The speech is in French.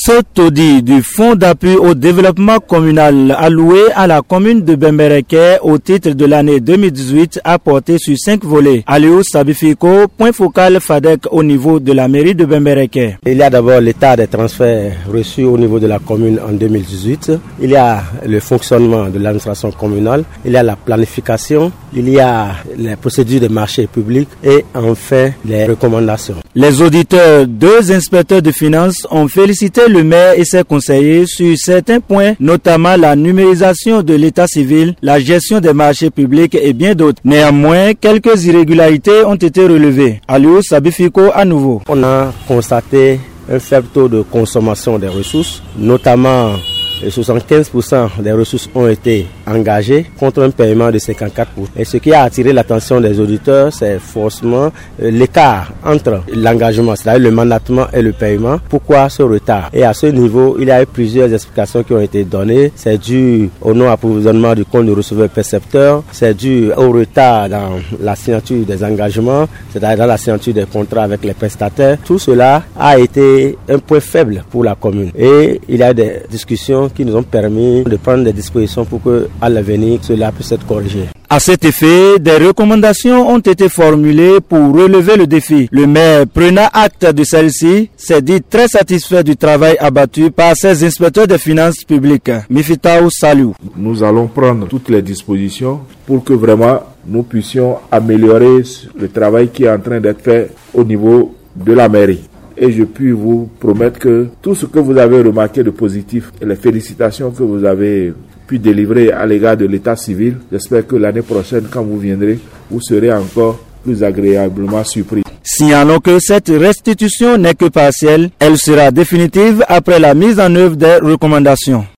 Cet audit du Fonds d'appui au développement communal alloué à la commune de Bembereke au titre de l'année 2018 a porté sur 5 volets. Aliou Sabifiko, point focal FADEC au niveau de la mairie de Bembereke. Il y a d'abord l'état des transferts reçus au niveau de la commune en 2018. Il y a le fonctionnement de l'administration communale. Il y a la planification. Il y a les procédures de marché public et enfin les recommandations. Les auditeurs, 2 inspecteurs de finances ont félicité le maire et ses conseillers sur certains points, notamment la numérisation de l'état civil, la gestion des marchés publics et bien d'autres. Néanmoins, quelques irrégularités ont été relevées. Aliou Sabifiko à nouveau. On a constaté un faible taux de consommation des ressources, notamment 75% des ressources ont été engagées contre un paiement de 54%. Et ce qui a attiré l'attention des auditeurs, c'est forcément l'écart entre l'engagement, c'est-à-dire le mandatement et le paiement. Pourquoi ce retard? Et à ce niveau, il y a eu plusieurs explications qui ont été données. C'est dû au non-approvisionnement du compte de receveur percepteur, c'est dû au retard dans la signature des engagements, c'est-à-dire dans la signature des contrats avec les prestataires. Tout cela a été un point faible pour la commune. Et il y a des discussions qui nous ont permis de prendre des dispositions pour que, à l'avenir, cela puisse être corrigé. À cet effet, des recommandations ont été formulées pour relever le défi. Le maire, prenant acte de celle-ci, s'est dit très satisfait du travail abattu par ses inspecteurs des finances publiques. Mifitaou Salou. Nous allons prendre toutes les dispositions pour que vraiment nous puissions améliorer le travail qui est en train d'être fait au niveau de la mairie. Et je puis vous promettre que tout ce que vous avez remarqué de positif et les félicitations que vous avez pu délivrer à l'égard de l'état civil, j'espère que l'année prochaine, quand vous viendrez, vous serez encore plus agréablement surpris. Signalons que cette restitution n'est que partielle, elle sera définitive après la mise en œuvre des recommandations.